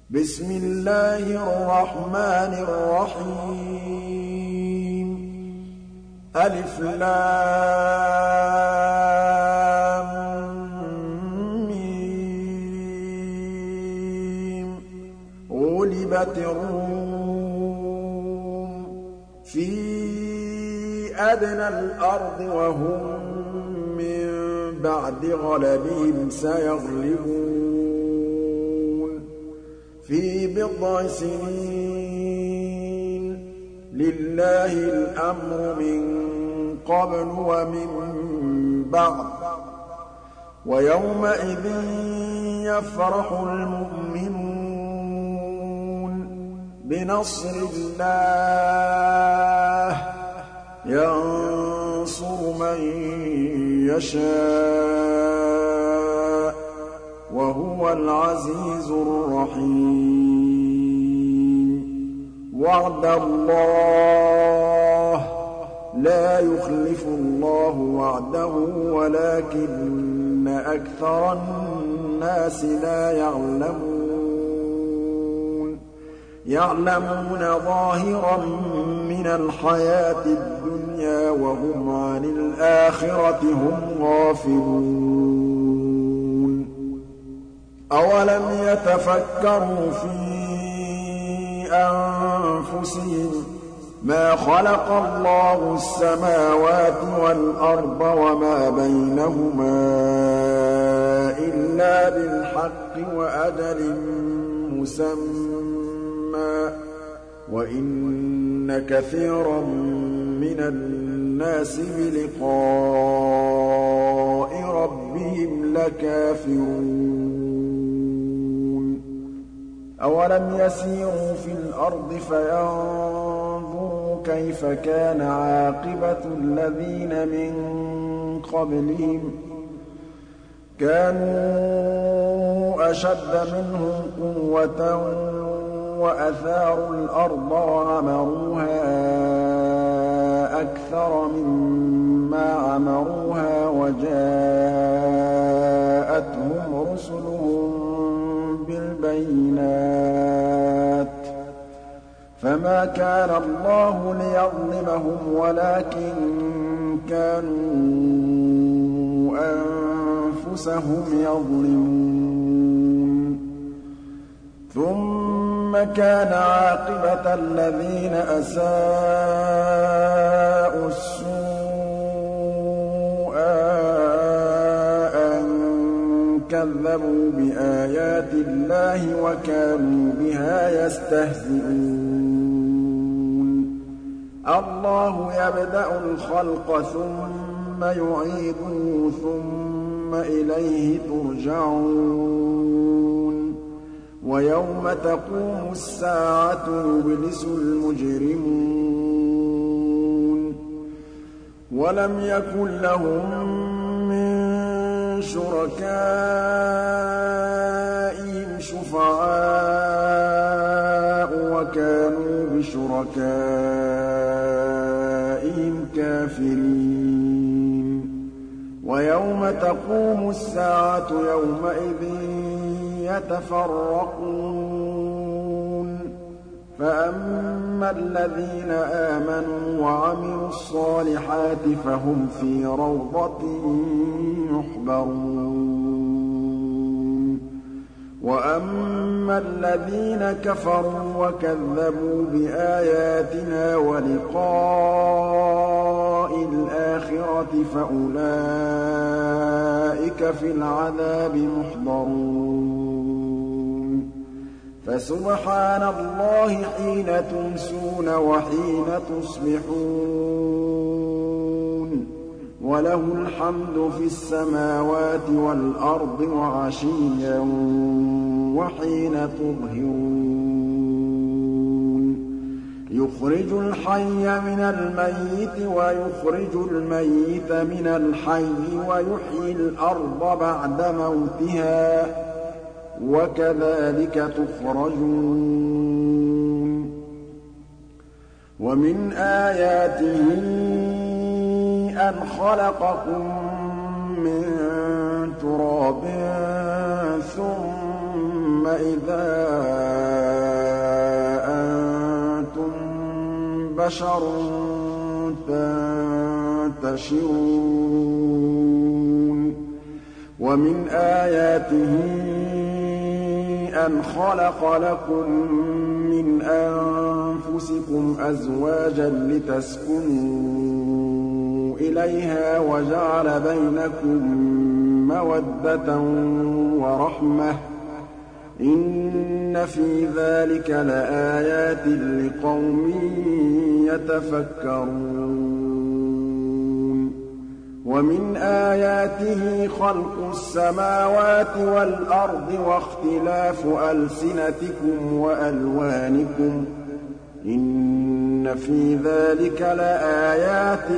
بسم الله الرحمن الرحيم ألف لام ميم غلبت الروم في أدنى الأرض وهم من بعد غلبهم سيغلبون في بضع سنين لله الأمر من قبل ومن بعد ويومئذ يفرح المؤمنون بنصر الله ينصر من يشاء وهو العزيز الرحيم وعد الله لا يخلف الله وعده ولكن أكثر الناس لا يعلمون ظاهرا من الحياة الدنيا وهم عن الآخرة هم غافلون أولم يتفكروا في أنفسهم ما خلق الله السماوات والأرض وما بينهما إلا بالحق وأجل مسمى وإن كثيرا من الناس بلقاء ربهم لكافرون أولم يسيروا في الأرض فينظروا كيف كان عاقبة الذين من قبلهم كانوا أشد منهم قوة وأثاروا الأرض وعمروها أكثر مما عمروها وجاءتهم رسلهم بالبينات فما كان الله ليظلمهم ولكن كانوا أنفسهم يظلمون ثم كان عاقبة الذين أساءوا السوء أن كذبوا بآيات الله وكانوا بها يستهزئون الله يبدأ الخلق ثم يعيده ثم إليه ترجعون ويوم تقوم الساعة يبلس المجرمون ولم يكن لهم من شركائهم شفعاء وكانوا بشركائهم كافرين ويوم تقوم الساعة يومئذ يتفرقون فأما الذين آمنوا وعملوا الصالحات فهم في روضة يحبرون وأما الذين كفروا وكذبوا بآياتنا ولقاء الآخرة فأولئك في العذاب محضرون فسبحان الله حين تمسون وحين تصبحون وله الحمد في السماوات والأرض وعشيا وحين تظهرون يخرج الحي من الميت ويخرج الميت من الحي ويحيي الأرض بعد موتها وكذلك تخرجون ومن آياته أن خلقكم من تراب ثم إذا بَشَرٌ تَنتَشِرُونَ وَمِنْ آيَاتِهِ أَنْ خَلَقَ لَكُم مِّنْ أَنفُسِكُمْ أَزْوَاجًا لِّتَسْكُنُوا إِلَيْهَا وَجَعَلَ بَيْنَكُم مَّوَدَّةً وَرَحْمَةً ۚ إِنَّ فِي ذَٰلِكَ لَآيَاتٍ لِّقَوْمٍ يَتَفَكَّرُونَ وَمِنْ آيَاتِهِ خَلْقُ السَّمَاوَاتِ وَالْأَرْضِ وَاخْتِلَافُ أَلْسِنَتِكُمْ وَأَلْوَانِكُمْ ۚ إِنَّ فِي ذَٰلِكَ لَآيَاتٍ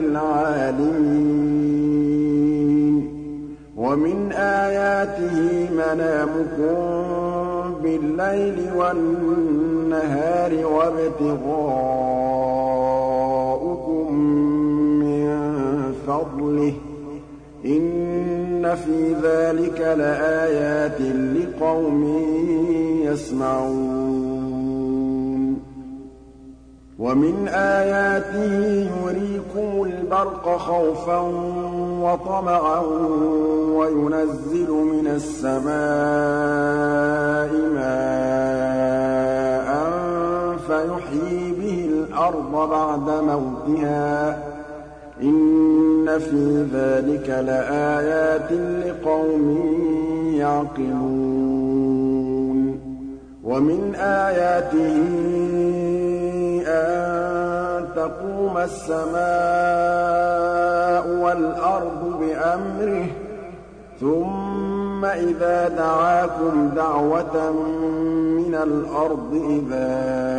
لِّلْعَالِمِينَ وَمِنْ آيَاتِهِ مَنَامُكُم بِاللَّيْلِ وَالنَّهَارِ وَابْتِغَاؤُكُم مِّن فَضْلِهِ ۚ إِنَّ فِي ذَٰلِكَ لَآيَاتٍ لِّقَوْمٍ يَسْمَعُونَ وَمِنْ آيَاتِهِ يُرِيكُمُ الْبَرْقَ خَوْفًا وَطَمَعًا وَيُنَزِّلُ مِنَ السَّمَاءِ مَاءً فَيُحْيِي بِهِ الْأَرْضَ بَعْدَ مَوْتِهَا ۚ إِنَّ فِي ذَٰلِكَ لَآيَاتٍ لِّقَوْمٍ يَعْقِلُونَ وَمِنْ آيَاتِهِ أَن تَقُومَ السَّمَاءُ وَالْأَرْضُ بِأَمْرِهِ ثُمَّ إِذَا دَعَاكُمْ دَعْوَةً مِّنَ الْأَرْضِ إِذَا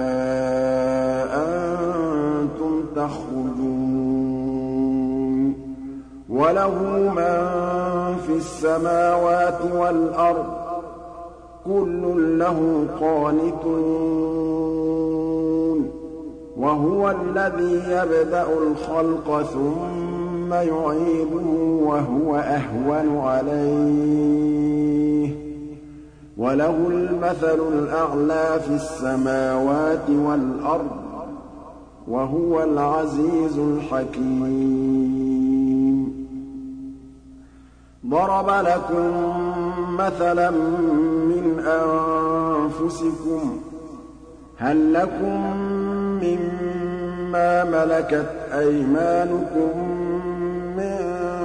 أَنتُمْ تَخْرُجُونَ وَلَهُ مَن فِي السَّمَاوَاتِ وَالْأَرْضِ ۖ كُلٌّ لَّهُ قَانِتُونَ وَهُوَ الَّذِي يَبْدَأُ الْخَلْقَ ثُمَّ يُعِيدُهُ وَهُوَ أَهْوَنُ عَلَيْهِ ۚ وَلَهُ الْمَثَلُ الْأَعْلَىٰ فِي السَّمَاوَاتِ وَالْأَرْضِ ۚ وَهُوَ الْعَزِيزُ الْحَكِيمُ ضَرَبَ لَكُم مَّثَلًا مِّنْ أَنفُسِكُمْ ۖ هَل لَّكُم مِّمَّا مَلَكَتْ أَيْمَانُكُم مِّن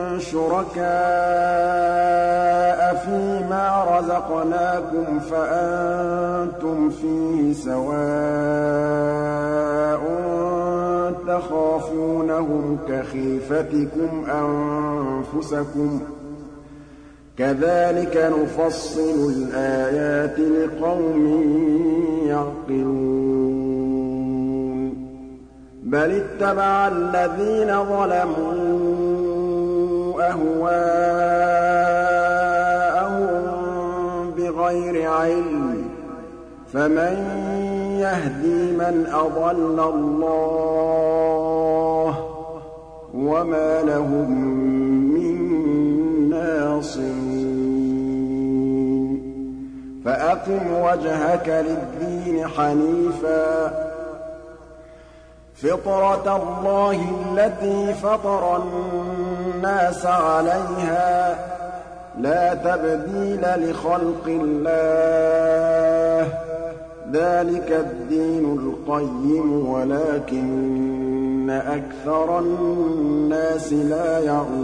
شُرَكَاءَ فِيمَا رَزَقْنَاكُمْ فَأَنتُمْ فِيهِ سَوَاءٌ تَخَافُونَهُمْ كَخِيفَتِكُمْ أَنفُسَكُمْ ۚ كَذَٰلِكَ نُفَصِّلُ الْآيَاتِ لِقَوْمٍ يَعْقِلُونَ بَلِ اتَّبَعَ الَّذِينَ ظَلَمُوا أَهْوَاءَهُم بِغَيْرِ عِلْمٍ ۖ فَمَن يَهْدِي مَنْ أَضَلَّ اللَّهُ ۖ وَمَا لَهُم مِّن نَّاصِرِينَ فَأَقِمْ وَجْهَكَ لِلدِّينِ حَنِيفًا ۚ فِطْرَتَ اللَّهِ الَّتِي فَطَرَ النَّاسَ عَلَيْهَا ۚ لَا تَبْدِيلَ لِخَلْقِ اللَّهِ ۚ ذَٰلِكَ الدِّينُ الْقَيِّمُ وَلَٰكِنَّ أَكْثَرَ النَّاسِ لَا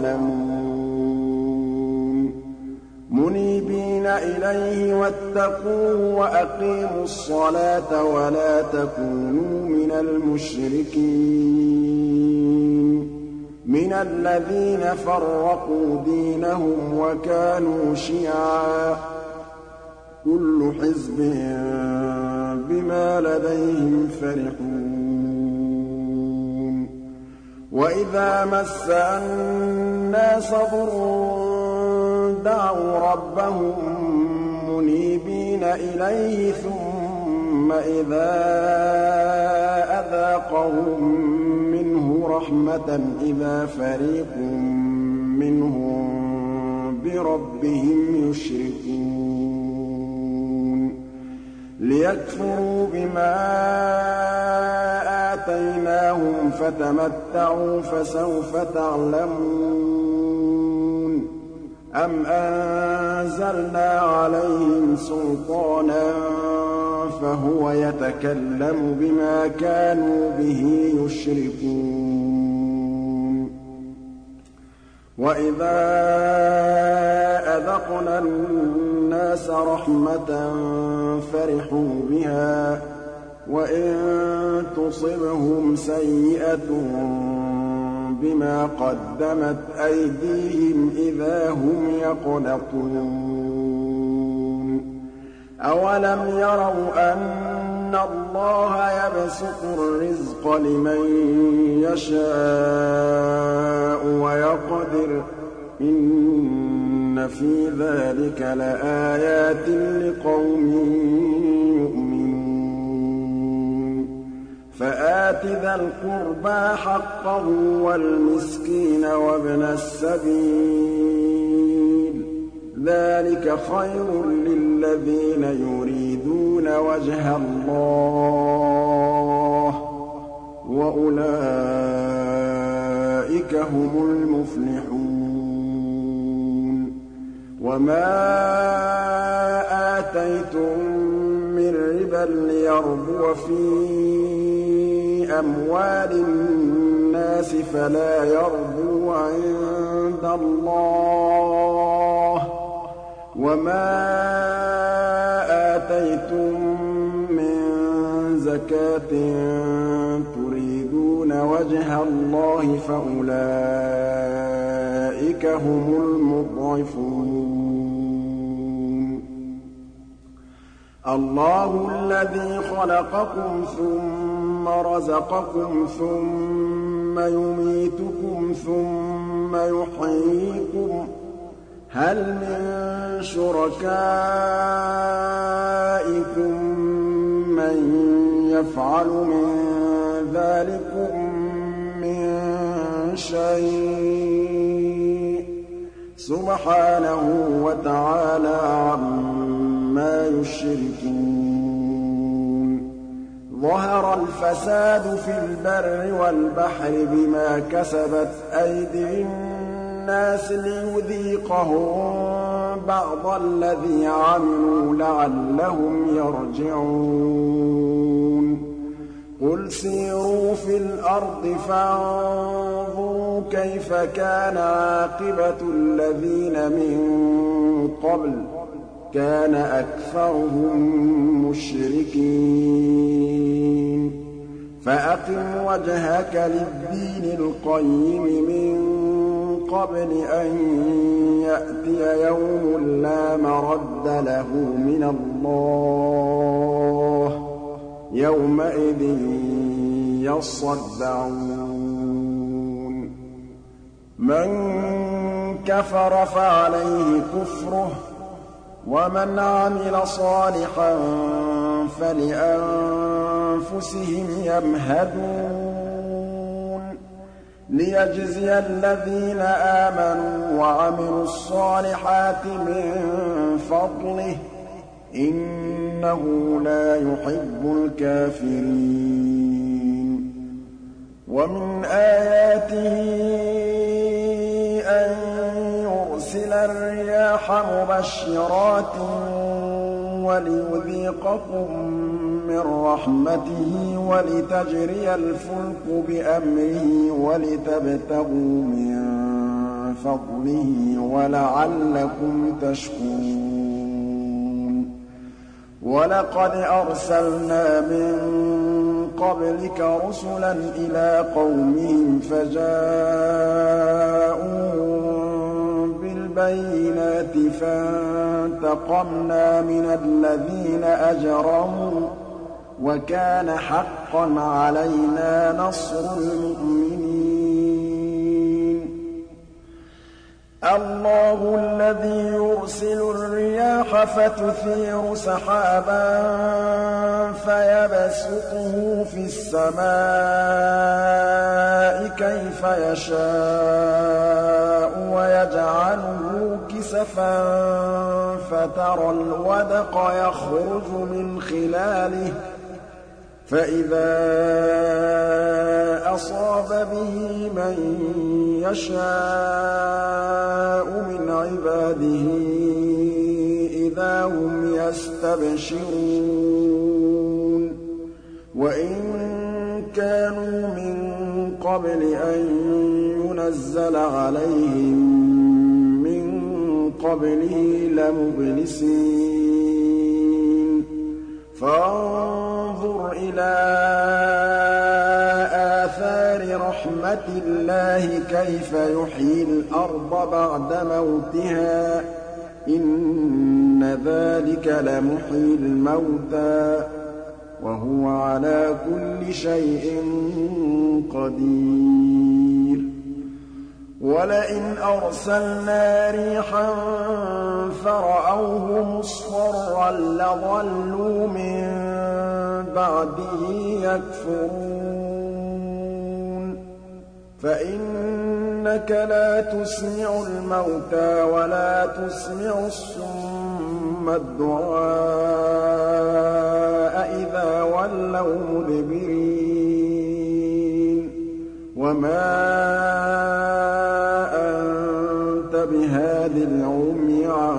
يَعْلَمُونَ مُنِيبِينَ إِلَيْهِ وَاتَّقُوهُ وَأَقِيمُوا الصَّلَاةَ وَلَا تَكُونُوا مِنَ الْمُشْرِكِينَ مِنَ الَّذِينَ فَرَّقُوا دِينَهُمْ وَكَانُوا شِيَعًا ۖ كُلُّ حِزْبٍ بِمَا لَدَيْهِمْ فَرِحُونَ وَإِذَا مَسَّ النَّاسَ ضُرٌّ دَعَوْا رَبَّهُم مُّنِيبِينَ إِلَيْهِ ثُمَّ إِذَا أَذَاقَهُم مِّنْهُ رَحْمَةً إِذَا فَرِيقٌ مِّنْهُم بِرَبِّهِمْ يُشْرِكُونَ لِيَكْفُرُوا بِمَا آتَيْنَاهُمْ فَتَمَتَّعُوا فَسَوْفَ تَعْلَمُونَ أَمْ أَنزَلْنَا عَلَيْهِمْ سُلْطَانًا فَهُوَ يَتَكَلَّمُ بِمَا كَانُوا بِهِ يُشْرِكُونَ وَإِذَا أَذَقْنَا النَّاسَ رَحْمَةً فَرِحُوا بِهَا وَإِن تُصِبْهُمْ سَيِّئَةٌ بِمَا قَدَّمَتْ أَيْدِيهِمْ إِذَا هُمْ يَقْنَطُونَ أَوَلَمْ يَرَوْا أَنَّ اللَّهَ يَبْسُطُ الرِّزْقَ لِمَن يَشَاءُ وَيَقْدِرُ ۚ إِنَّ فِي ذَٰلِكَ لَآيَاتٍ لِّقَوْمٍ يُؤْمِنُونَ فَآتِ ذَا الْقُرْبَىٰ حَقَّهُ وَالْمِسْكِينَ وَابْنَ السَّبِيلِ ۚ ذَٰلِكَ خَيْرٌ لِّلَّذِينَ يُرِيدُونَ وَجْهَ اللَّهِ ۖ وَأُولَٰئِكَ هُمُ الْمُفْلِحُونَ وَمَا آتَيْتُم مِّن رِّبًا لِّيَرْبُوَ فِي أَمْوَالِ النَّاسِ فَلَا يَرْبُو عِندَ اللَّهِ ۖ وَمَا آتَيْتُم مِّن زَكَاةٍ تُرِيدُونَ وَجْهَ اللَّهِ فَأُولَٰئِكَ هُمُ الْمُضْعِفُونَ اللَّهُ الَّذِي خَلَقَكُمْ ثُمَّ رَزَقَكُمْ ثُمَّ يُمِيتُكُمْ ثُمَّ يُحْيِيكُمْ ۖ هَلْ مِن شُرَكَائِكُم مَّن يَفْعَلُ مِن ذَٰلِكُم مِّن شَيْءٍ ۚ سُبْحَانَهُ وَتَعَالَىٰ عَمَّا يُشْرِكُونَ ظَهَرَ الْفَسَادُ فِي الْبَرِّ وَالْبَحْرِ بِمَا كَسَبَتْ أَيْدِي النَّاسِ لِيُذِيقَهُم بَعْضَ الَّذِي عَمِلُوا لَعَلَّهُمْ يَرْجِعُونَ قُلْ سِيرُوا فِي الْأَرْضِ فَانظُرُوا كَيْفَ كَانَ عَاقِبَةُ الَّذِينَ مِن قَبْلُ ۚ كَانَ أَكْثَرُهُم مُّشْرِكِينَ فَأَقِمْ وَجْهَكَ لِلدِّينِ الْقَيِّمِ مِن قَبْلِ أَن يَأْتِيَ يَوْمٌ لَّا مَرَدَّ لَهُ مِنَ اللَّهِ ۖ يَوْمَئِذٍ يَصَّدَّعُونَ مَن كَفَرَ فَعَلَيْهِ كُفْرُهُ ۖ وَمَنْ عَمِلَ صَالِحًا فَلِأَنفُسِهِمْ يَمْهَدُونَ لِيَجْزِيَ الَّذِينَ آمَنُوا وَعَمِلُوا الصَّالِحَاتِ مِن فَضْلِهِ ۚ إِنَّهُ لَا يُحِبُّ الْكَافِرِينَ وَمِنْ آيَاتِهِ أَن يُرْسِلَ الرِّيَاحَ مُبَشِّرَاتٍ وَلِيُذِيقَكُم مِّن رَّحْمَتِهِ وَلِتَجْرِيَ الْفُلْكُ بِأَمْرِهِ وَلِتَبْتَغُوا مِن فَضْلِهِ وَلَعَلَّكُمْ تَشْكُرُونَ وَلَقَدْ أَرْسَلْنَا مِن قَبْلِكَ رُسُلًا إِلَىٰ قَوْمِهِمْ فَجَاءُوهُم بِالْبَيِّنَاتِ فَانتَقَمْنَا مِنَ الَّذِينَ أَجْرَمُوا ۖ وَكَانَ حَقًّا عَلَيْنَا نَصْرُ الْمُؤْمِنِينَ اللَّهُ الَّذِي يُرْسِلُ الرِّيَاحَ فَتُثِيرُ سَحَابًا فَيَبْسُطُهُ فِي السَّمَاءِ كَيْفَ يَشَاءُ وَيَجْعَلُهُ كِسَفًا فَتَرَى الْوَدْقَ يَخْرُجُ مِنْ خِلَالِهِ فإذا أصاب به من يشاء من عباده إذا هم يستبشرون وإن كانوا من قبل أن ينزل عليهم من قبله لمبلسين فانظر إلى آثار رحمة الله كيف يحيي الأرض بعد موتها إن ذلك لمحيي الموتى وهو على كل شيء قدير ولئن أرسلنا ريحا فرأوه مصفرا لظلوا من بعده يكفرون فإنك لا تسمع الموتى ولا تسمع الصم الدعاء إذا ولوا مدبرين وما أنت بهاد العمي عن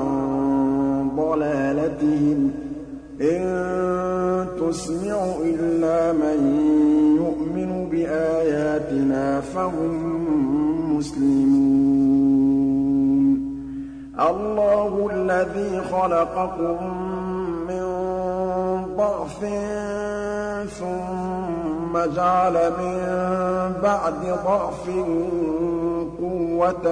ضلالتهم إن تسمع إلا من يؤمن بآياتنا فهم مسلمون الله الذي خلقكم من ضعف ثم جعل من بعد ضعف قوة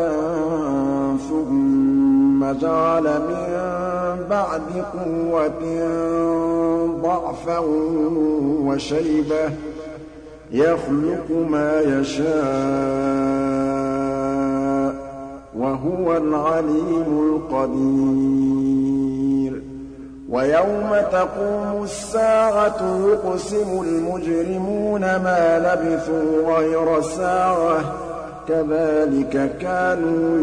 ثم جعل من بعد قوة ضعفا وشيبة يخلق ما يشاء وهو العليم القدير ويوم تقوم الساعة يقسم المجرمون ما لبثوا غير ساعة كذلك كانوا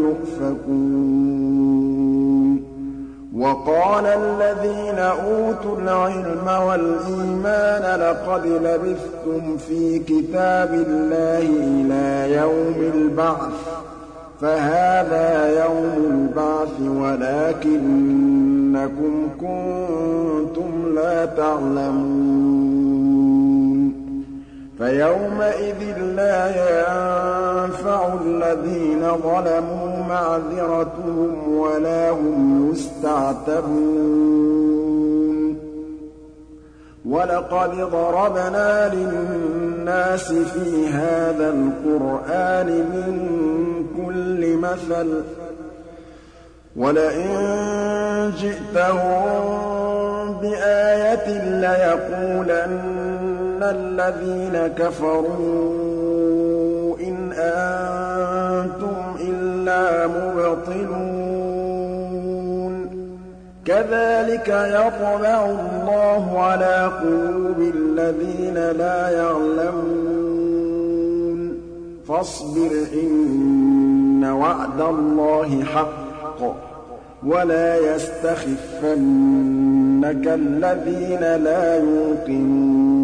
يؤفكون وقال الذين أوتوا العلم والإيمان لقد لبثتم في كتاب الله إلى يوم البعث فهذا يوم البعث ولكنكم كنتم لا تعلمون فيومئذ لا ينفع الذين ظلموا معذرتهم ولا هم يستعتبون ولقد ضربنا للناس في هذا القرآن من كل مثل ولئن جئتهم بآية ليقولن الذين كفروا إن أنتم إلا مبطلون كذلك يطبع الله على قلوب الذين لا يعلمون فاصبر إن وعد الله حق ولا يستخفنك الذين لا يوقنون